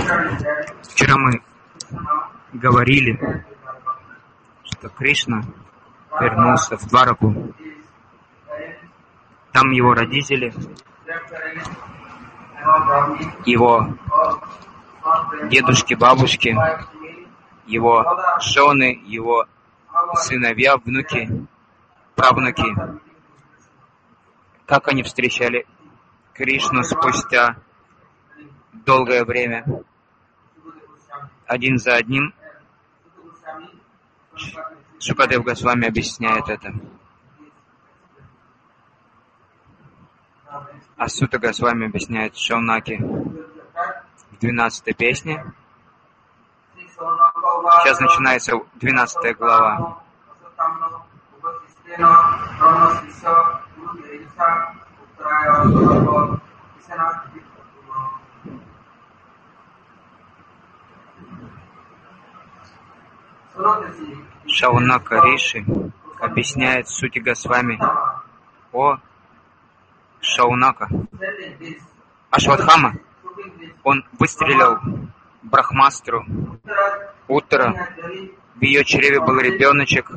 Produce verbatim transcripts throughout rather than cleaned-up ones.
Вчера мы говорили, что Кришна вернулся в Двараку. Там его родители, его дедушки, бабушки, его жены, его сыновья, внуки, правнуки. Как они встречали Кришну спустя долгое время, один за одним. Шукадев Госвами объясняет это. А Сута Госвами объясняет Шаунаки в двенадцатой песне. Сейчас начинается двенадцатая глава. Шаунака Риши объясняет Сути Госвами: о Шаунака, Ашватхама, он выстрелил Брахмастру Уттара, в ее чреве был ребеночек,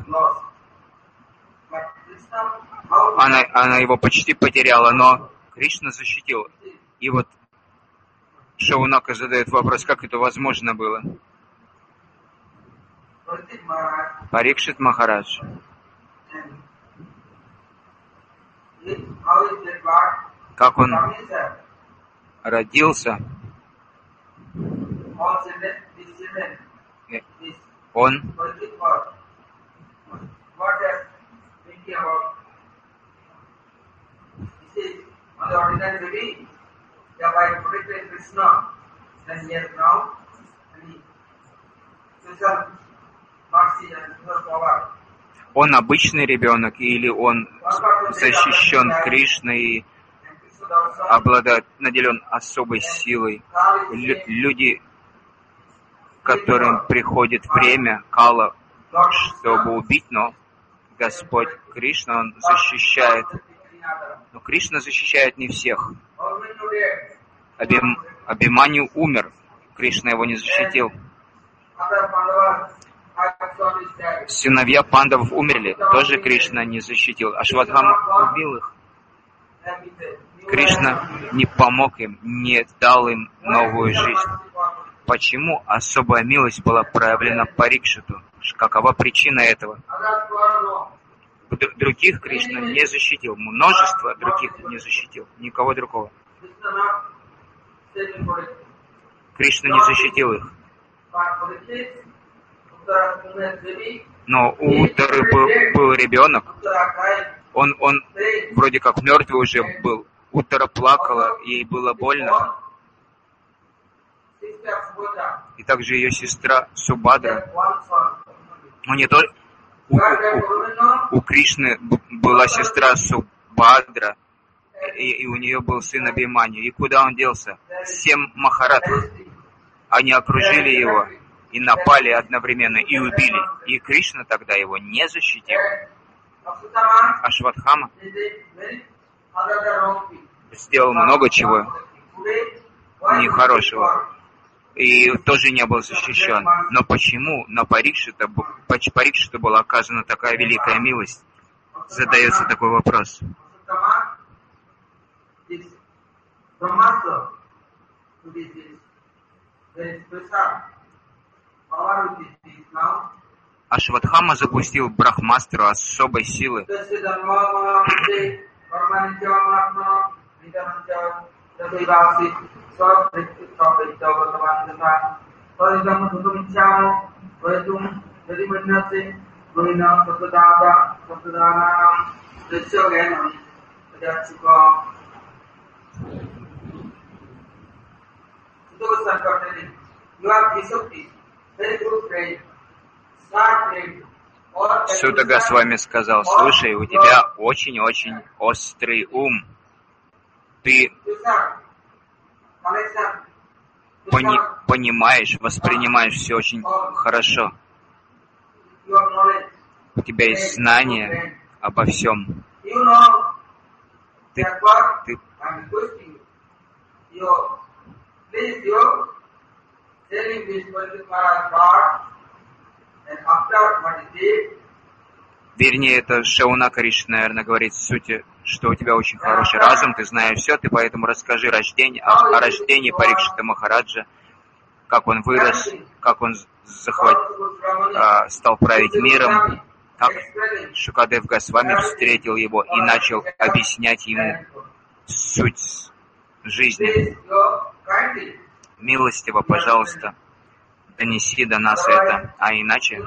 она, она его почти потеряла, но Кришна защитил. И вот Шаунака задает вопрос, как это возможно было. Парикшит Махарадж. Как он родился, он Он обычный ребенок, или он защищен Кришной и обладает, наделен особой силой? Лю- люди, которым приходит время, кала, чтобы убить, но Господь Кришна, Он защищает. Но Кришна защищает не всех. Абим, Абиманью умер, Кришна его не защитил. Сыновья пандавов умерли, тоже Кришна не защитил. Ашватхама убил их. Кришна не помог им, не дал им новую жизнь. Почему особая милость была проявлена Парикшиту? Какова причина этого? Других Кришна не защитил, множество других не защитил, никого другого. Кришна не защитил их. Но у Уттары был, был ребенок, он, он вроде как мертвый уже был. Уттара плакала, ей было больно. И также ее сестра Субадра. Ну не только у, у, у Кришны была сестра Субадра, и, и у нее был сын Абиманью. И куда он делся? Семь махарадх. Они окружили его и напали одновременно, и убили. И Кришна тогда его не защитил. Ашватхама сделал много чего нехорошего. И тоже не был защищен. Но почему на Парикшита, Парикшиту была оказана такая великая милость? Задается такой вопрос. Ашватхама запустил Брахмастру особой силы. Сута Госвами сказал: слушай, у тебя очень-очень острый ум. Ты пони, понимаешь, воспринимаешь все очень хорошо. У тебя есть знание обо всем. Ты, ты, Вернее, это Шаунакариш, наверное, говорит в сути, что у тебя очень хороший разум, ты знаешь все, ты поэтому расскажи рождение, о, о рождении Парикшита Махараджа, как он вырос, как он захват, а, стал править миром, как Шукадев Госвами встретил его и начал объяснять ему суть жизни. Милостиво, пожалуйста, донеси до нас это, а иначе,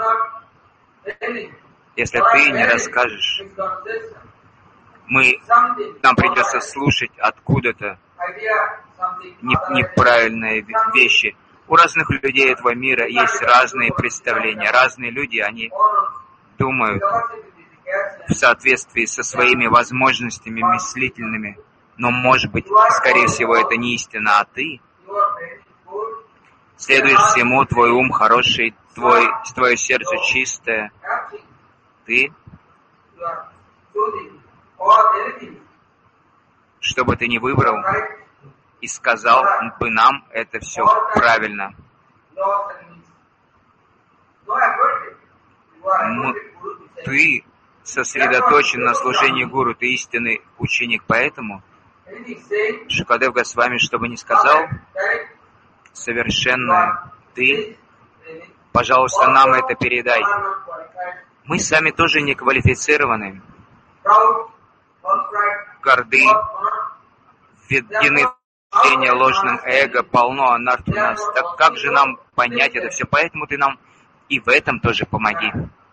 если ты не расскажешь, мы, нам придется слушать откуда-то неправильные вещи. У разных людей этого мира есть разные представления. Разные люди, они думают в соответствии со своими возможностями мыслительными. Но, может быть, скорее всего, это не истина, а ты следуешь всему, твой ум хороший, твой, твое сердце чистое. Ты, что бы ты ни выбрал и сказал бы нам, это все правильно. Мы, ты сосредоточен на служении гуру, ты истинный ученик, поэтому Шукадев Госвами, что бы ни сказал, совершенно ты, пожалуйста, нам это передай. Мы сами тоже не квалифицированы, горды, введены в ложным эго, полно анарт у нас. Так как же нам понять это все? Поэтому ты нам и в этом тоже помоги.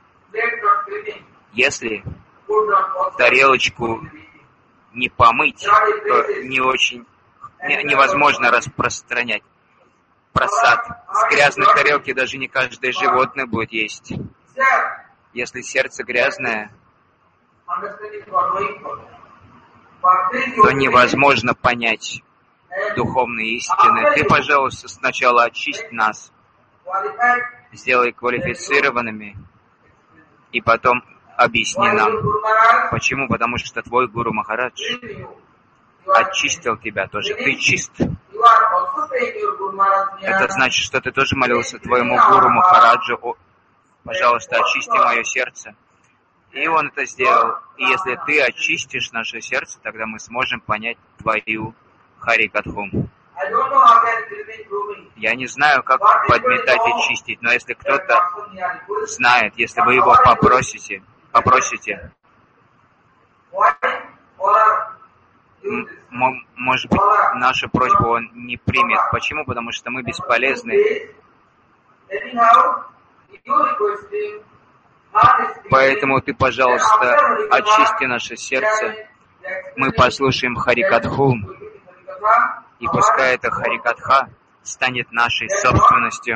Если тарелочку не помыть, то не очень не, невозможно распространять просад. С грязной тарелки даже не каждое животное будет есть. Если сердце грязное, то невозможно понять духовные истины. Ты, пожалуйста, сначала очисть нас, сделай квалифицированными, и потом объясни нам. Почему? Потому что твой Гуру Махарадж очистил тебя тоже. Ты чист. Это значит, что ты тоже молился твоему Гуру Махараджу: о, пожалуйста, очисти мое сердце. И он это сделал. И если ты очистишь наше сердце, тогда мы сможем понять твою Харикатху. Я не знаю, как подметать и чистить, но если кто-то знает, если вы его попросите, попросите, м- может быть, нашу просьбу он не примет. Почему? Потому что мы бесполезны. Поэтому ты, пожалуйста, очисти наше сердце. Мы послушаем Харикатху, и пускай эта Харикатха станет нашей собственностью.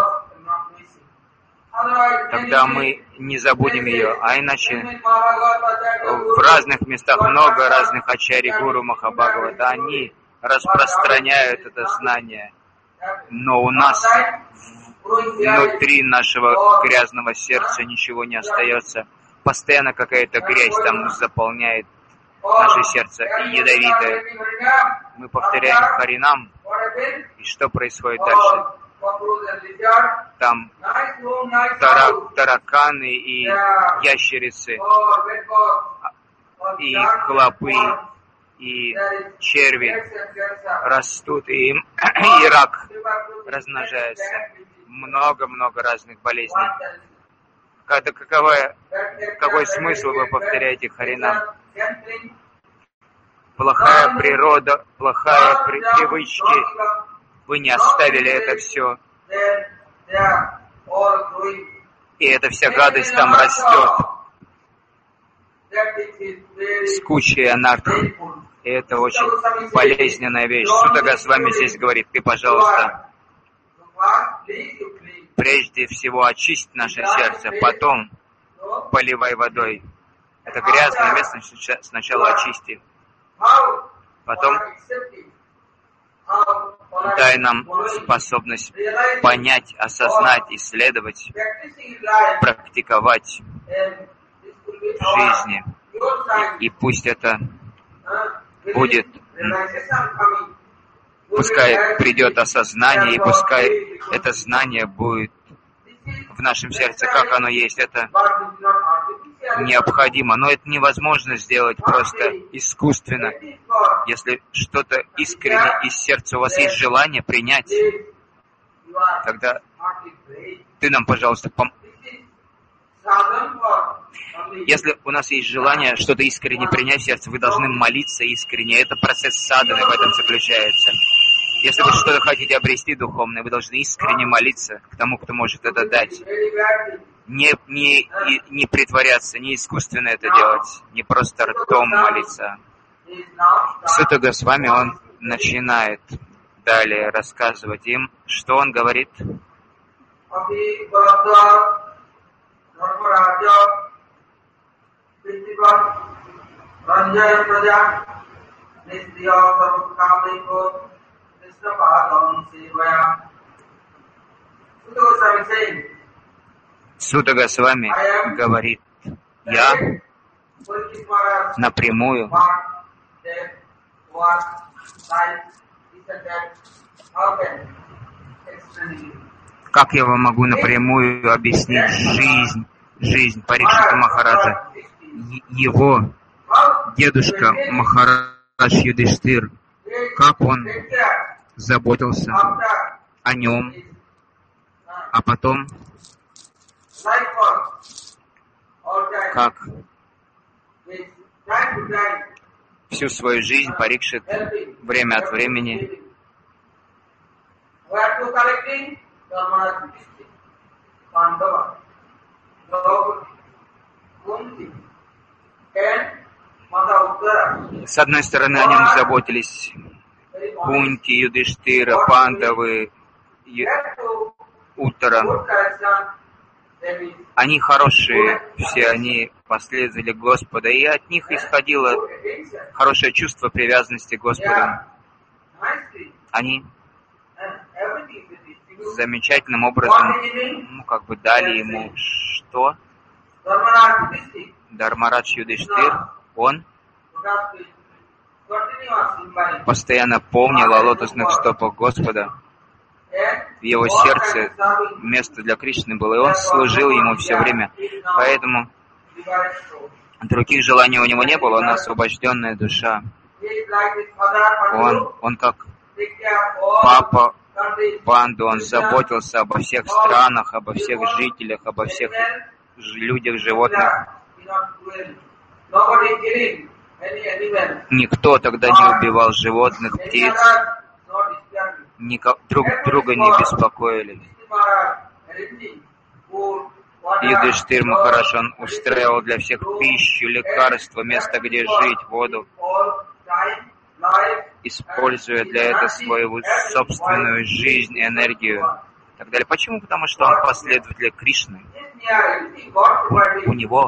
Тогда мы не забудем ее. А иначе в разных местах много разных ачарьи Гуру Махабхагавата. Они распространяют это знание. Но у нас внутри нашего грязного сердца ничего не остается. Постоянно какая-то грязь там заполняет наше сердце и ядовитое. Мы повторяем Харинам, и что происходит дальше? Там тарак, тараканы и ящерицы, и клопы, и черви растут, и, и рак размножается. Много-много разных болезней. Когда, каковой, какой смысл вы повторяете Харинам? Плохая природа, плохая при, привычки. Вы не оставили это все. И эта вся гадость там растет. С кучей анарт. И это очень болезненная вещь. Сутага с вами здесь говорит: ты, пожалуйста, прежде всего очисть наше сердце, потом поливай водой. Это грязное место сначала очисти. Потом дай нам способность понять, осознать, исследовать, практиковать в жизни. И, и пусть это будет пускай придет осознание, и пускай это знание будет в нашем сердце, как оно есть. Это необходимо, но это невозможно сделать просто искусственно. Если что-то искренне из сердца у вас есть желание принять, тогда ты нам, пожалуйста, пом... Если у нас есть желание что-то искренне принять в сердце, вы должны молиться искренне. Это процесс садханы в этом заключается. Если вы что-то хотите обрести духовное, вы должны искренне молиться к тому, кто может это дать. Не, не, не притворяться, не искусственно это делать, не просто ртом молиться. Сута Госвами, он начинает далее рассказывать им, что он говорит. Сута Госвами говорит, я напрямую как я вам могу напрямую объяснить жизнь, жизнь Парикшита Махараджа? Его дедушка Махарадж Юдиштхир, как он заботился о нем, а потом как всю свою жизнь Парикшит время от времени с одной стороны о нем заботились Кунти, Юдиштхира, Пандавы, Уттара. Они хорошие, все они последователи Господа, и от них исходило хорошее чувство привязанности к Господу. Они замечательным образом, ну, как бы дали ему что? Дharmaрадж Юдиштхир, он постоянно помнил о лотосных стопах Господа. В его сердце место для Кришны было, и он служил ему все время. Поэтому других желаний у него не было, он освобожденная душа. Он, он как папа Панду, он заботился обо всех странах, обо всех жителях, обо всех людях, животных. Никто тогда не убивал животных, птиц, никак, друг друга не беспокоили. Юдиштхир Махарадж, он устраивал для всех пищу, лекарства, место, где жить, воду, используя для этого свою собственную жизнь, энергию и так далее. Почему? Потому что он последователь Кришны. У, у него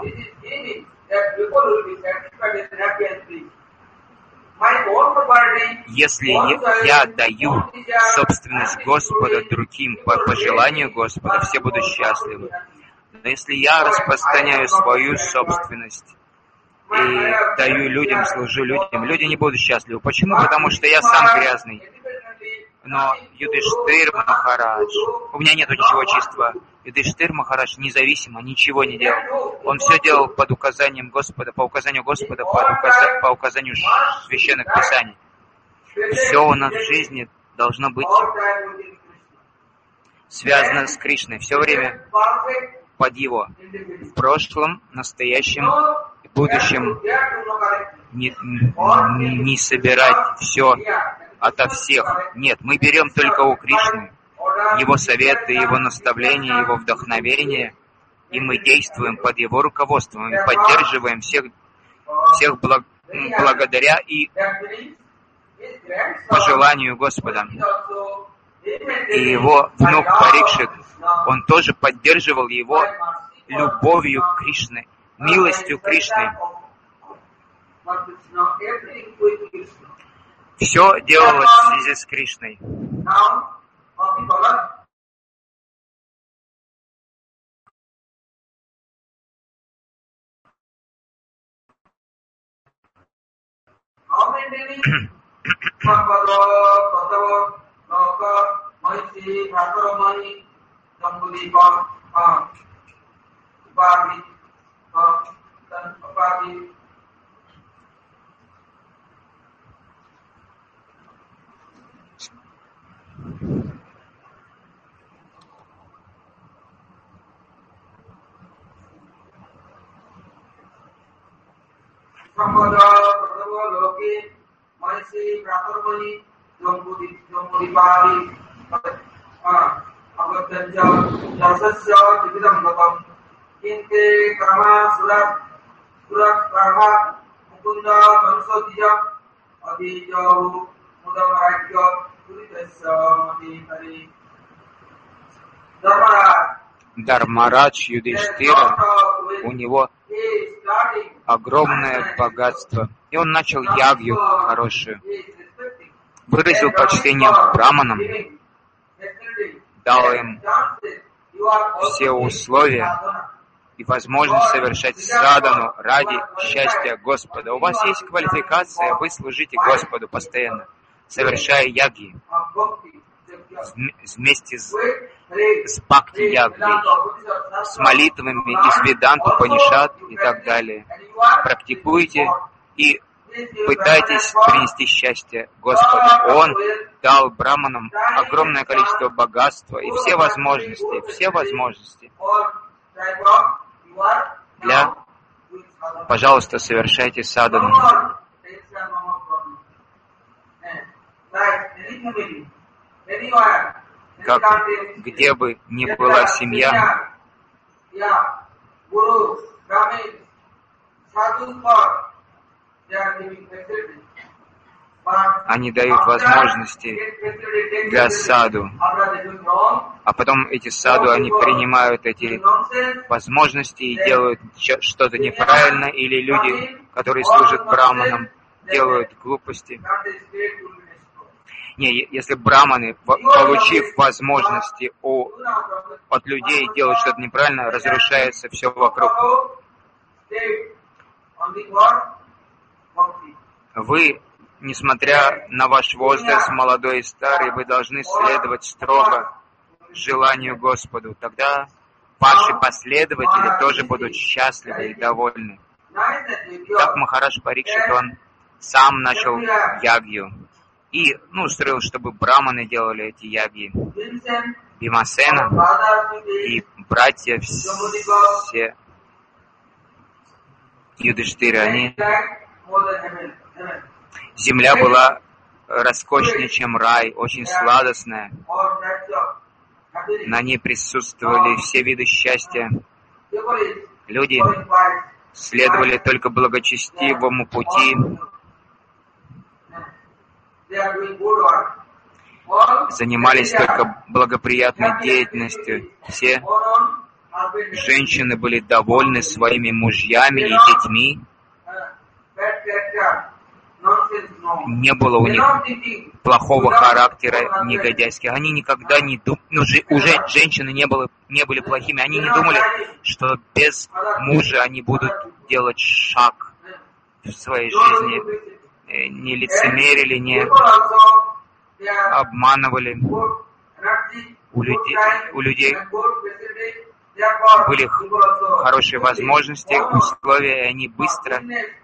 если я даю собственность Господа другим по, по желанию Господа, все будут счастливы. Но если я распространяю свою собственность и даю людям, служу людям, люди не будут счастливы. Почему? Потому что я сам грязный. Но Юдиштхир Махарадж, у меня нет ничего чистого. Юдиштхир Махарадж независимо ничего не делал. Он все делал под указанием Господа, по указанию Господа, под указа... по указанию священных писаний. Все у нас в жизни должно быть связано с Кришной. Все время под Его. В прошлом, настоящем и будущем. Не, не собирать все ото всех. Нет, мы берем только у Кришны Его советы, Его наставления, Его вдохновение, и мы действуем под Его руководством, и поддерживаем всех, всех благ, благодаря и по желанию Господа. И его внук Парикшит, он тоже поддерживал его любовью к Кришне, милостью Кришны. Все делалось в связи с Кришной. Дharmaрадж Юдхиштира, у него огромное богатство, и он начал ягью хорошую, выразил почтение браманам, дал им все условия и возможность совершать садану ради счастья Господа. У вас есть квалификация, вы служите Господу постоянно, совершая ягьи вместе с, с бхакти-ягьей, с молитвами из Веданту, Панишат и так далее. Практикуйте и пытайтесь принести счастье Господу. Он дал браманам огромное количество богатства и все возможности, все возможности. Для, пожалуйста, совершайте садану. Как, где бы ни была семья, они дают возможности для саду, а потом эти саду, они принимают эти возможности и делают что-то неправильно, или люди, которые служат браманам, делают глупости. Не, если браманы, получив возможности у, от людей делать что-то неправильно, разрушается все вокруг. Вы, несмотря на ваш возраст, молодой и старый, вы должны следовать строго желанию Господу. Тогда ваши последователи тоже будут счастливы и довольны. Так Махарадж Парикшит, он сам начал ягью. И, ну, устроил, чтобы браманы делали эти ягьи. Бимасена и братья все Юдхиштиры, они... Земля была роскошнее, чем рай, очень сладостная. На ней присутствовали все виды счастья. Люди следовали только благочестивому пути, занимались только благоприятной деятельностью. Все женщины были довольны своими мужьями и детьми. Не было у них плохого характера, негодяйских. Они никогда не думали, ну, уже женщины не, было, не были плохими, они не думали, что без мужа они будут делать шаг в своей жизни. Не лицемерили, не обманывали. У людей, у людей были хорошие возможности, условия, и они быстро,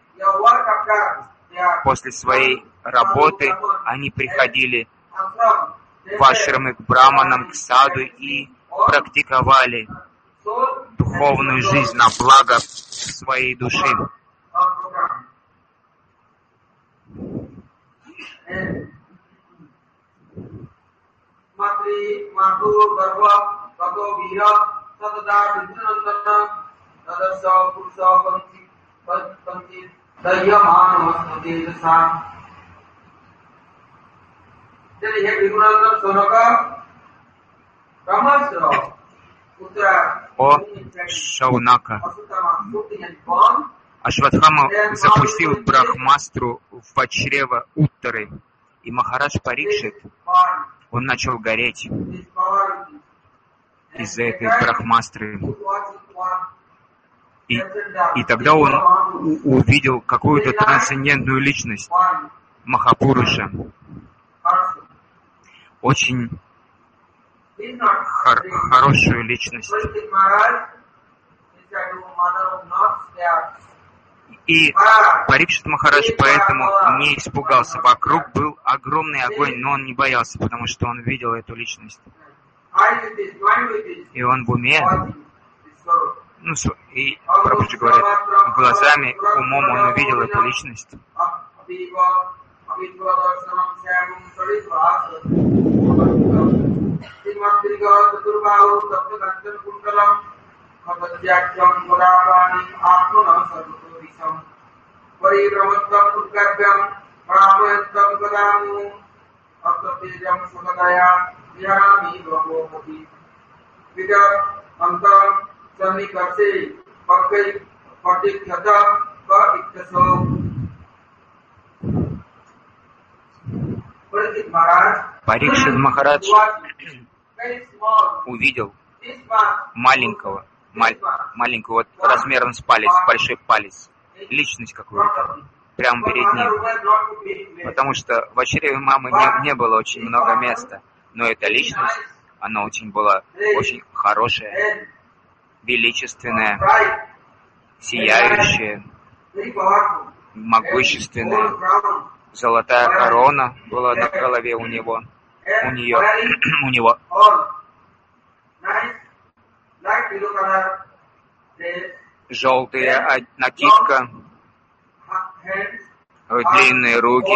после своей работы, они приходили в ашрамы к браманам, к саду и практиковали духовную жизнь на благо своей души. О Шаунака, Ашватхама запустил Брахмастру в чрево Уттары, и Махарадж Парикшит, он начал гореть из-за этой Брахмастры. И, и тогда он у, увидел какую-то трансцендентную личность, Махапуруша, очень хор- хорошую личность. И Парикшит Махарадж поэтому не испугался. Вокруг был огромный огонь, но он не боялся, потому что он видел эту личность. И он в уме, ну, и Прабхуджи говорит, глазами, умом он увидел эту личность. Парикшит Махарадж увидел маленького, маль, маленького вот, размером с палец, большой палец, личность какую-то, прямо перед ним. Потому что в очреве мамы не, не было очень много места, но эта личность, она очень была очень хорошая, величественная, сияющая, могущественная. Золотая корона была на голове у него, у нее, у него. Желтая накидка, длинные руки,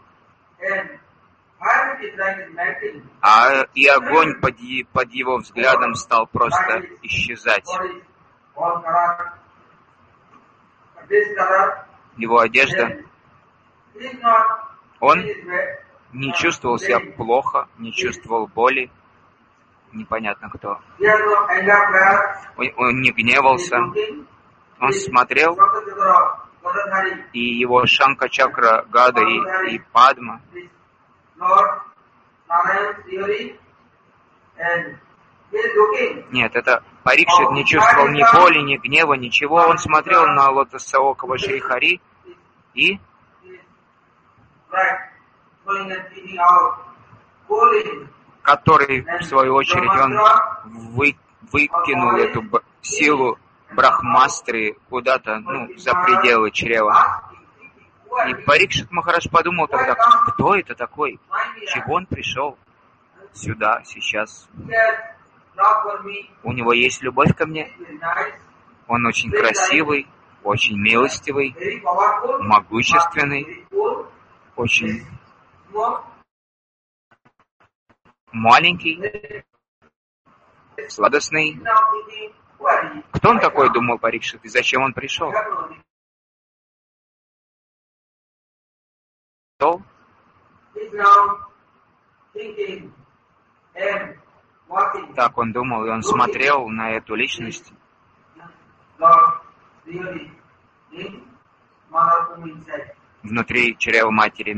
а и огонь под, под его взглядом стал просто исчезать. Его одежда, он не чувствовал себя плохо, не чувствовал боли, непонятно кто. Он, он не гневался, он смотрел, и его Шанка Чакра, Гада и, и Падма, нет, это Парикшит не чувствовал ни боли, ни гнева, ничего. Он смотрел на лотосоокого Шри Хари и который, в свою очередь, он вы, выкинул эту б, силу Брахмастры куда-то, ну, за пределы чрева. И Парикшит Махарадж подумал тогда, кто это такой? Чего он пришел сюда, сейчас? У него есть любовь ко мне? Он очень красивый, очень милостивый, могущественный, очень маленький, сладостный. Кто он такой, думал Парикшит, и зачем он пришел? Так он думал, и он смотрел на эту личность. Внутри чрева матери.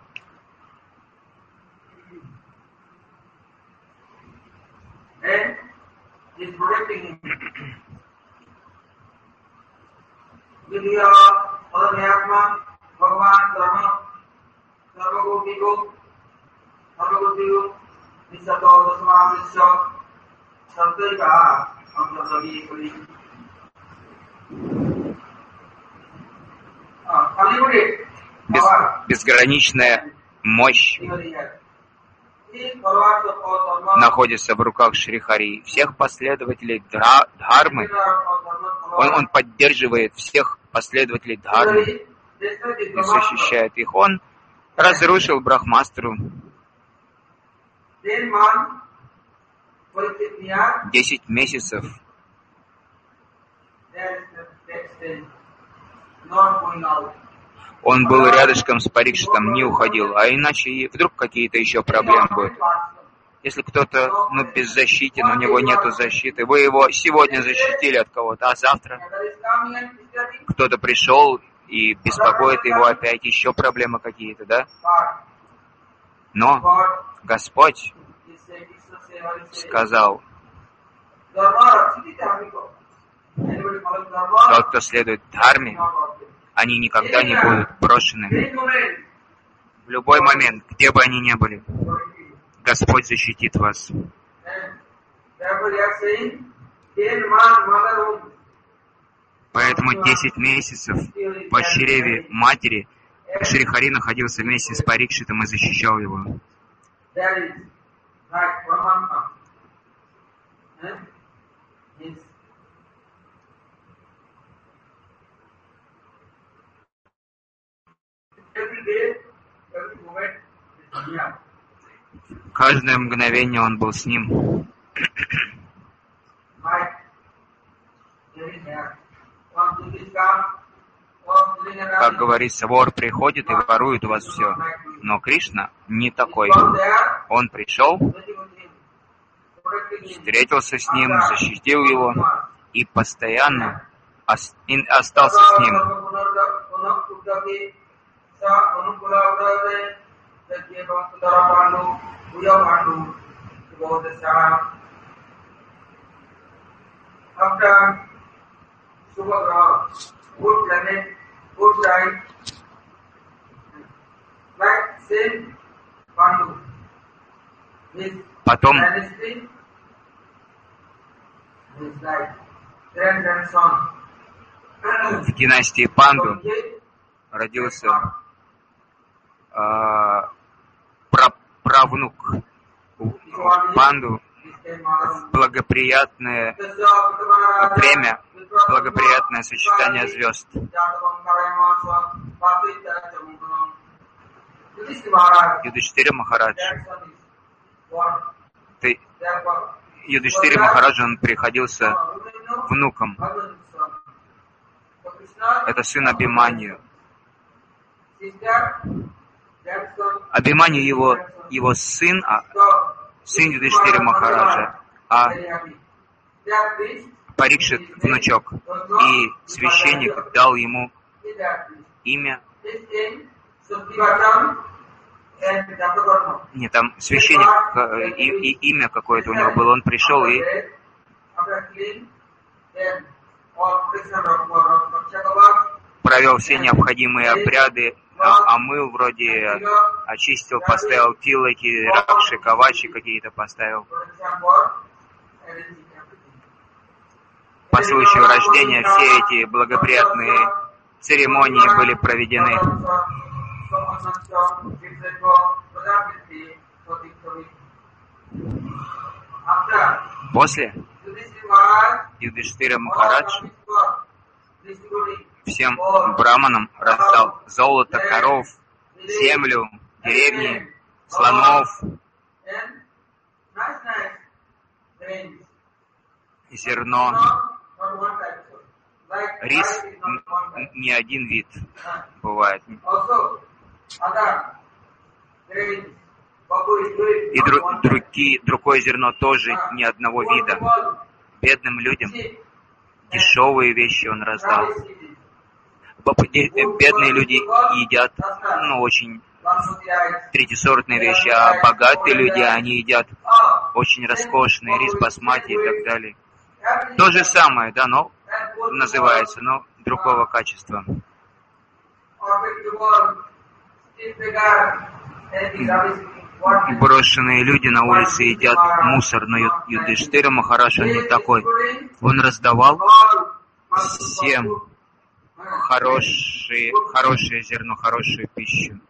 Без, безграничная мощь находится в руках Шри Хари. Всех последователей дра, Дхармы, он, он поддерживает всех последователей Дхармы и защищает их. Он разрушил Брахмастру. Десять месяцев он был рядышком с Парикшитом, не уходил, а иначе вдруг какие-то еще проблемы будут. Если кто-то, ну, беззащитен, у него нету защиты, вы его сегодня защитили от кого-то, а завтра кто-то пришел и беспокоит его опять, еще проблемы какие-то, да? Но Господь сказал, тот, кто следует Дхарме, они никогда не будут брошены. В любой момент, где бы они ни были, Господь защитит вас. Поэтому десять месяцев по чреве матери Шри Хари находился вместе с Парикшитом и защищал его. Каждое мгновение он был с ним. Как говорится, вор приходит и ворует у вас все. Но Кришна не такой. Он пришел, встретился с ним, защитил его и постоянно остался с ним. Потом в династии Панду родился э, правнук Панду в благоприятное время, благоприятное сочетание звезд. Юдхиштира Махарадж. Ты, Юдхиштира Махараджа, он приходился внуком. Это сын Абхиманью. Абхиманью его, его сын, а, сын Юдхиштира Махараджа, а Парикшит внучок. И священник дал ему имя. Нет, там священник, и, и имя какое-то у него было. Он пришел и провел все необходимые обряды, омыл вроде, очистил, поставил тилоки, ракши, кавачи какие-то поставил. По случаю рождения все эти благоприятные церемонии были проведены. После Юдхиштира Махарадж всем браманам раздал золото, коров, землю, деревни, слонов и зерно. Рис не один вид бывает. И дру, други, другое зерно тоже ни одного вида. Бедным людям дешевые вещи он раздал. Бедные люди едят, ну, очень третьесортные вещи, а богатые люди, они едят очень роскошные, рис басмати и так далее. То же самое, да, но называется, но другого качества. Брошенные люди на улице едят мусор, но Юдхиштира Махарадж не такой. Он раздавал всем хорошие, хорошее зерно, хорошую пищу.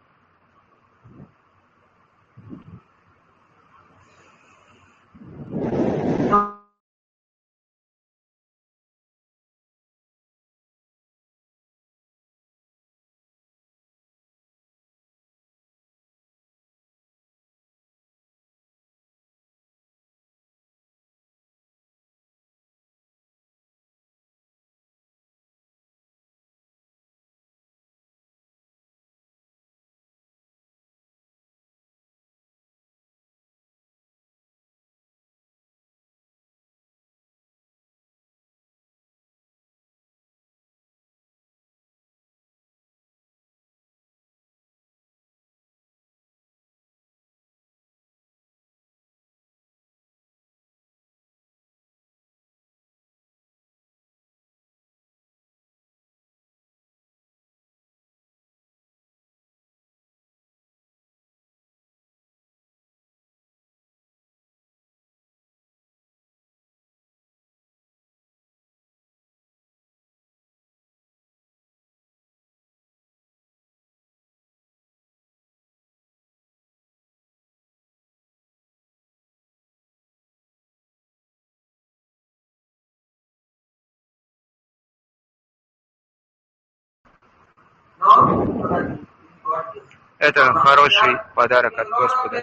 Это хороший подарок от Господа.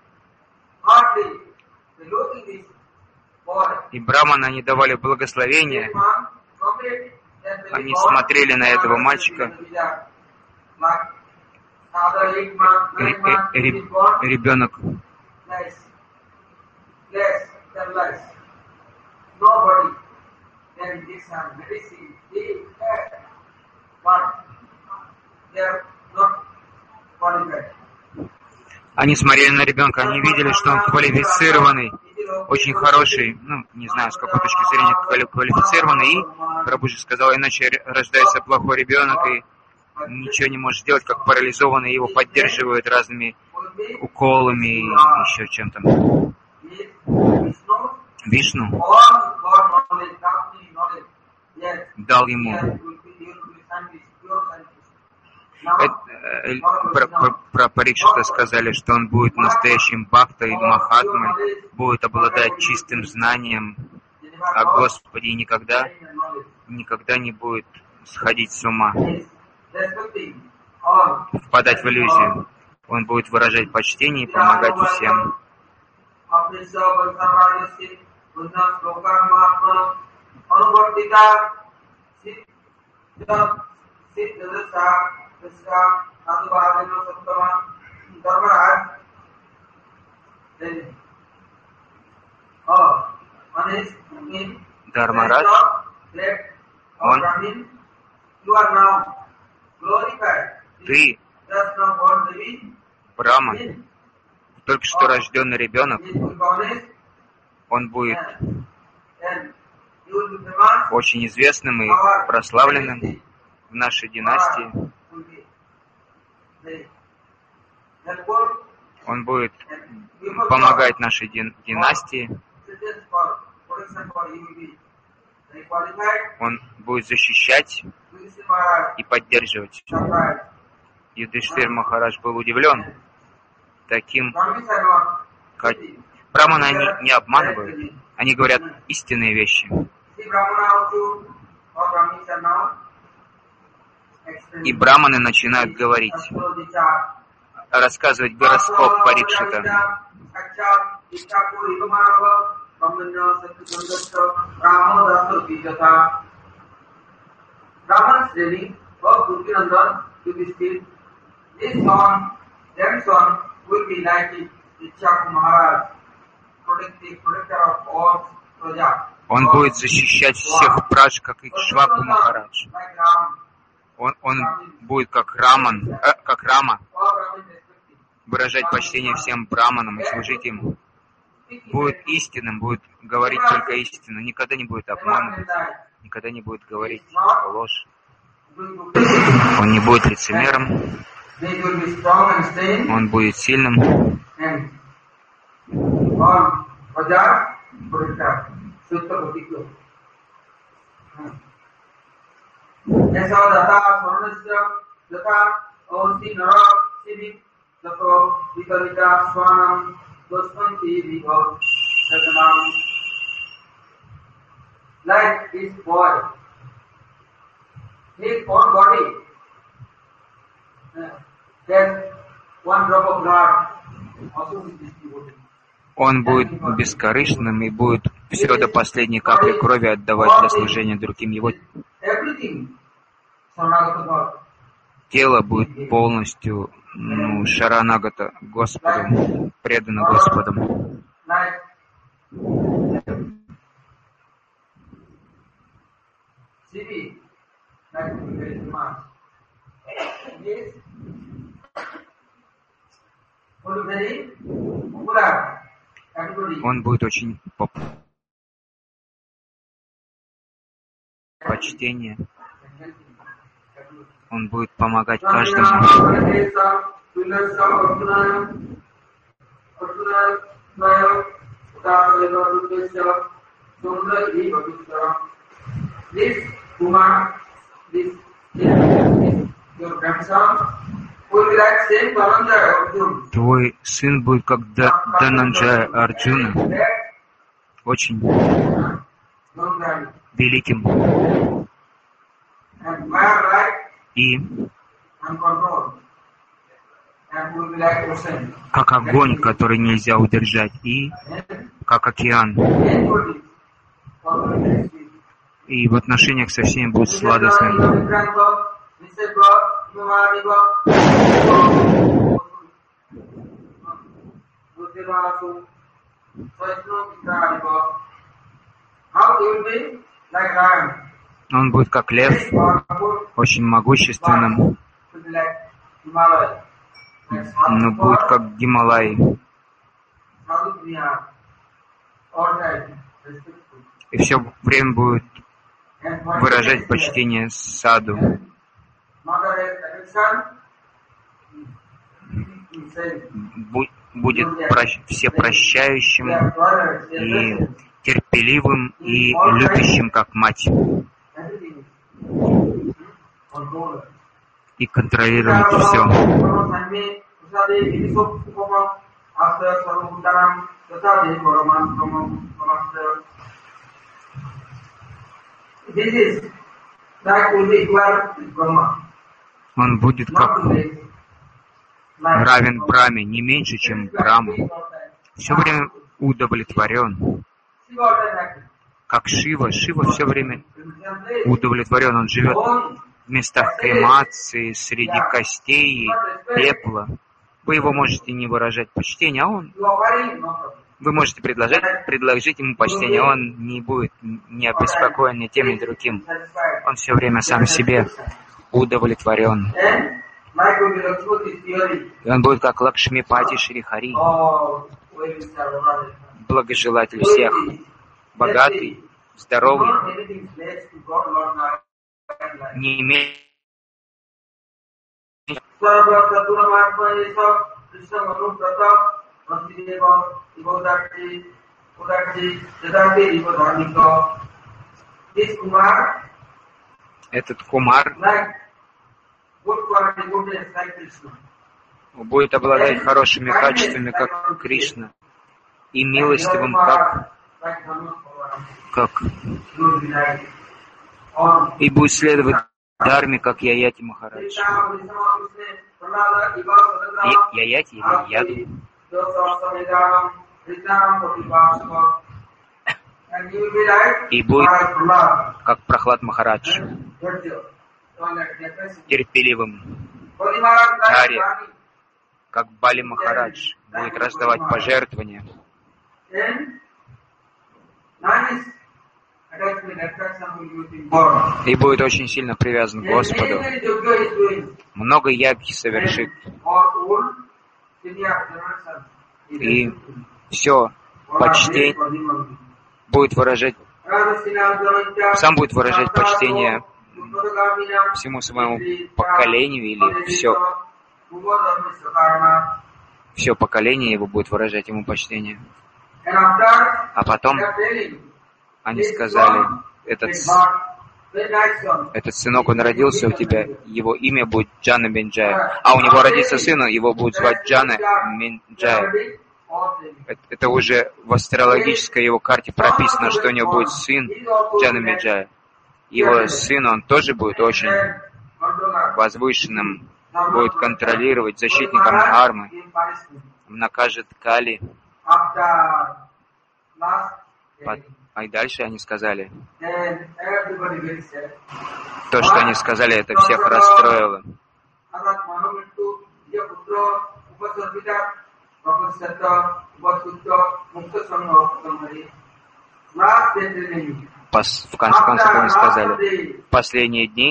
И браманы, они давали благословение. Они смотрели на этого мальчика. Ребенок Они смотрели на ребенка, они видели, что он квалифицированный, очень хороший, ну, не знаю, с какой точки зрения квалифицированный, и Прабхуджи сказал, иначе рождается плохой ребенок, и ничего не может сделать, как парализованный, его поддерживают разными уколами и еще чем-то. Вишну дал ему. Это, про, про, про Парикшита сказали, что он будет настоящим бхактой, махатмой, будет обладать чистым знанием о Господе и никогда, никогда не будет сходить с ума, впадать в иллюзию. Он будет выражать почтение и помогать всем. Дharmaraj, он, ты, Брахман, только что рожденный ребенок, он будет очень известным и прославленным в нашей династии. Он будет помогать нашей династии. Он будет защищать и поддерживать. Юдхиштхир Махарадж был удивлен таким, как браманы, они не обманывают, они говорят истинные вещи. И браманы начинают говорить, рассказывать гороскоп Парикшита. Он будет защищать всех прадж, как Икшваку Махарадж. Он, он будет как Раман, э, как Рама, выражать почтение всем браманам и служить им. Будет истинным, будет говорить только истину, никогда не будет обманывать, никогда не будет говорить ложь. Он не будет лицемером, он будет сильным. Like this boy, his own body, uh, then one drop of blood also is distributed. Он будет бескорыстным и будет все до последней капли крови отдавать для служения другим. Его тело будет полностью, ну, шаранагата Господу, предано Господу. Он будет очень поп... почтение. Он будет помогать каждому. Твой сын будет как Дhananjaya Арджуна, очень великим. И как огонь, который нельзя удержать, и как океан. И в отношениях со всеми будет сладостным. Он будет как лев, очень могущественным, но будет как Гималай. И все время будет выражать почтение саду. Будет прощ... всепрощающим и терпеливым и любящим, как мать. И контролирует все. Он будет как равен Брахме, не меньше, чем Брахма. Все время удовлетворен. Как Шива. Шива все время удовлетворен. Он живет в местах кремации, среди костей, пепла. Вы его можете не выражать почтение, а он... Вы можете предложить, предложить ему почтение, он не будет не обеспокоен ни тем, ни другим. Он все время сам себе удовлетворен. И он будет как Лакшмипати Шри Хари, благожелатель всех, богатый, здоровый, не имеет... Этот Кумар будет обладать хорошими качествами, как Кришна, и милостивым, как, как и будет следовать Дharме, как Яяти Махарадж. Яяти или Яду. И будет как Прахлад Махарадж, терпеливым. Ари, как Бали Махарадж, будет раздавать пожертвования. И будет очень сильно привязан к Господу. Много ягги совершит. И все почтение будет выражать, сам будет выражать почтение всему своему поколению, или все, все поколение его будет выражать ему почтение. А потом они сказали, этот, этот сынок, он родился у тебя, его имя будет Джана Бенджая. А у него родится сын, его будет звать Джана Бенджая. Это, это уже в астрологической его карте прописано, что у него будет сын Джана Бенджая. Его сын, он тоже будет очень возвышенным, будет контролировать, защитником Дхармы, накажет Кали. А и дальше они сказали, то, что они сказали, это всех расстроило. Пос, в конце концов они сказали, в последние дни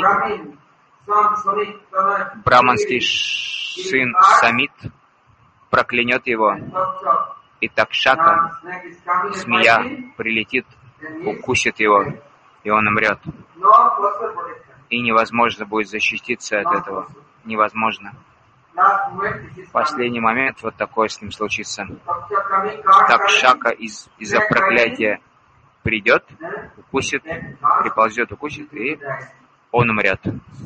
браманский сын Самит проклянет его, и Такшака, змея, прилетит, укусит его, и он умрет. И невозможно будет защититься от этого. Невозможно. В последний момент вот такое с ним случится. Такшака из, из-за проклятия придет, укусит, приползет, укусит, и он умрет.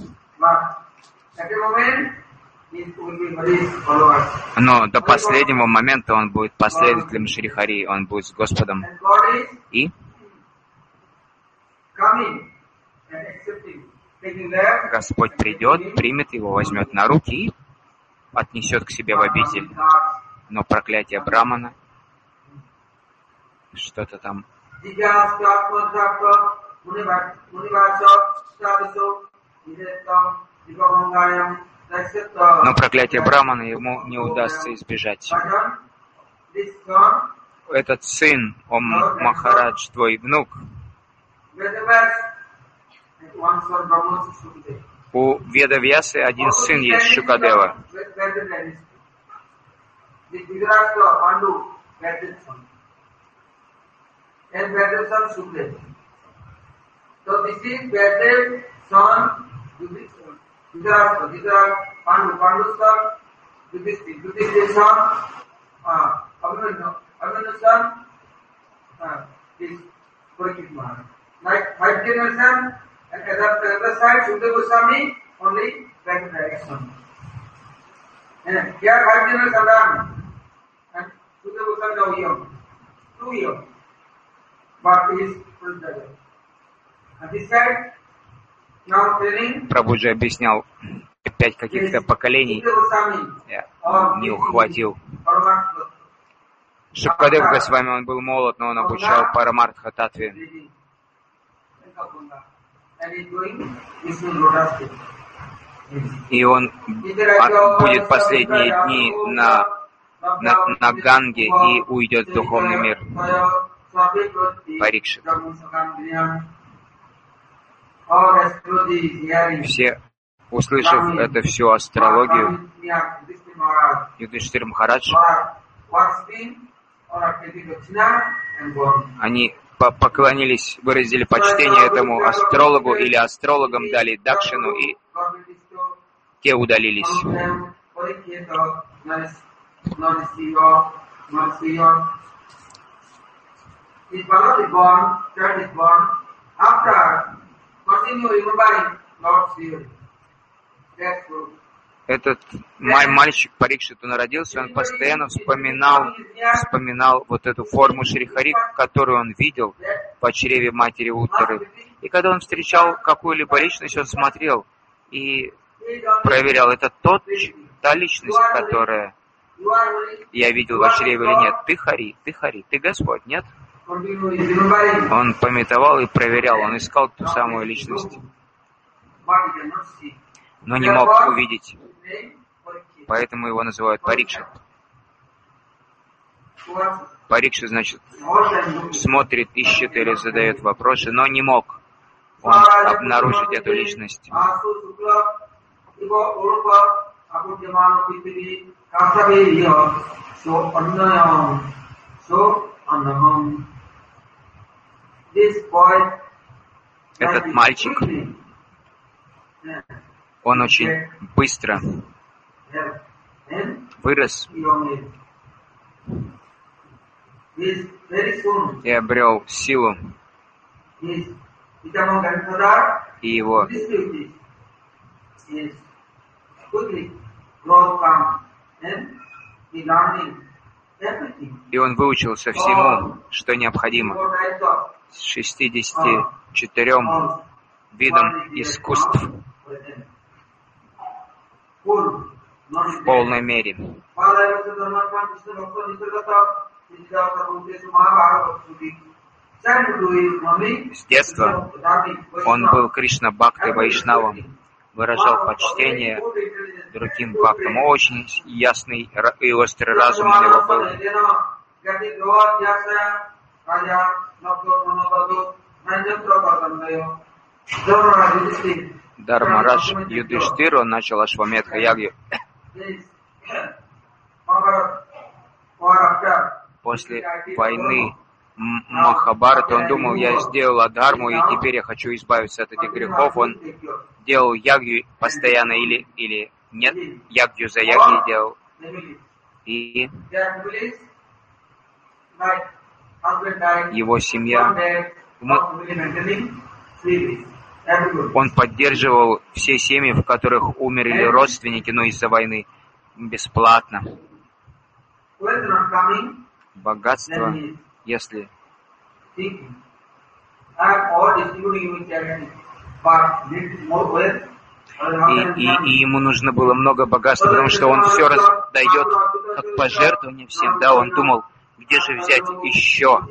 Но до последнего момента он будет последователем Шри Хари, он будет с Господом. И Господь придет, примет его, возьмет на руки и отнесет к себе в обитель. Но проклятие Брамана, что-то там. Но проклятие Брамана ему не удастся избежать. Этот сын, Ом Махарадж, твой внук, у Ведавьясы один сын есть, Шукадева. Like five generations, and at the other side, Sukadeva Goswami, only that direction. And here five generations are done, and Sukadeva Goswami now young, two young, but he is full devil. And this side, now telling. Прабхуджи объяснял пять каких-то поколений, я не ухватил. Шукадев Госвами, он был молод, но он обучал Парамартха Татве. И он будет последние дни на, на, на Ганге и уйдет в духовный мир. Парикшит. Все, услышав это всю астрологию, Юдхиштхир Махарадж, они поклонились, выразили почтение этому астрологу или астрологам, дали дакшину, и те удалились. Этот мальчик Парикшит, он родился, он постоянно вспоминал, вспоминал вот эту форму Шри-Хари, которую он видел по чреве матери Уттары. И когда он встречал какую-либо личность, он смотрел и проверял, это тот, та личность, которая я видел во чреве или нет. Ты Хари, ты Хари, ты Господь, нет? Он памятовал и проверял, он искал ту самую личность, но не мог увидеть. Поэтому его называют Парикшит. Парикшит, значит, смотрит, ищет или задает вопросы, но не мог он обнаружить эту личность. Этот мальчик, он очень быстро вырос и обрел силу, и его и он выучился всему, что необходимо, с шестидесяти четырем видам искусств в полной мере. С детства он был Кришна Бхакти Вайшнавом, выражал почтение другим бхактам. Очень ясный и острый разум у него был. Дharmaraj Юдхиштхир, он начал Ашвамедха Ягью. После войны Махабхарата он думал, я сделал адхарму, и теперь я хочу избавиться от этих грехов. Он делал ягью постоянно или, или нет, ягью за ягью делал. И его семья, он поддерживал все семьи, в которых умерли родственники, но из-за войны, бесплатно. Богатство, если И, и, и ему нужно было много богатства, потому что он все раздает как пожертвование всем. Да, он думал, где же взять еще.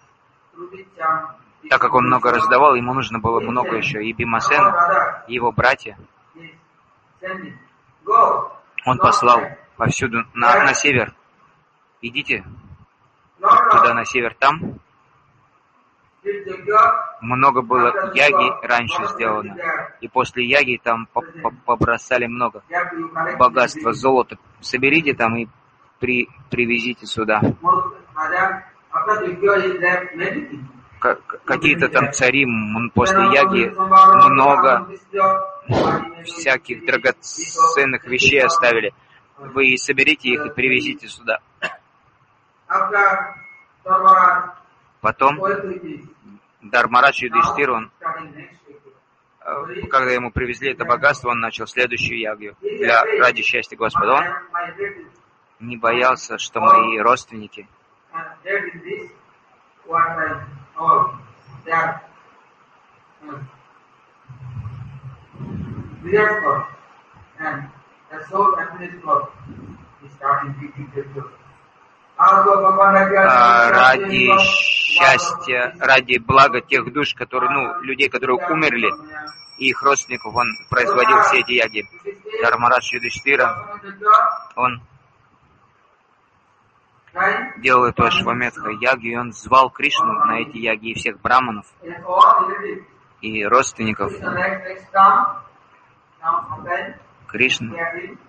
Так как он много раздавал, ему нужно было много еще. И Бимасен, и его братья, он послал повсюду на, на север. Идите туда, на север, там. Много было яги раньше сделано. И после яги там побросали много богатства, золота. Соберите там и при, привезите сюда. Какие-то там цари после яги много всяких драгоценных вещей оставили. Вы соберите их и привезите сюда. Потом Дharmaрадж Юдхиштхир, он, когда ему привезли это богатство, он начал следующую ягью для ради счастья Господа. Он не боялся, что мои родственники ради счастья, ради блага тех душ, которые, ну, людей, которые умерли, и их родственников, он производил все эти яги. Дharmaрадж Юдхиштхира, он делал эту Ашваметха ягу, и он звал Кришну на эти яги и всех браманов и родственников Кришны.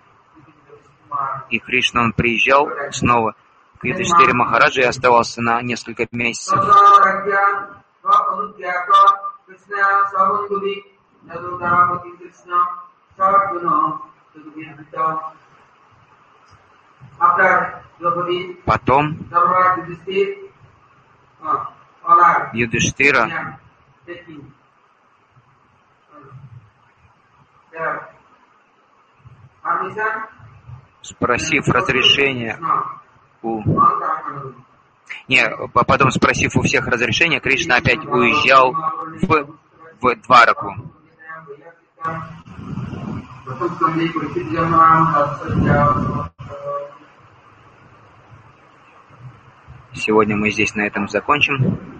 И Кришна, он приезжал снова к Юдхиштхире Махараджи и оставался на несколько месяцев. Потом Юдхиштхира спросив разрешения у... Не, потом спросив у всех разрешения, Кришна опять уезжал в, в Двараку. Сегодня мы здесь на этом закончим.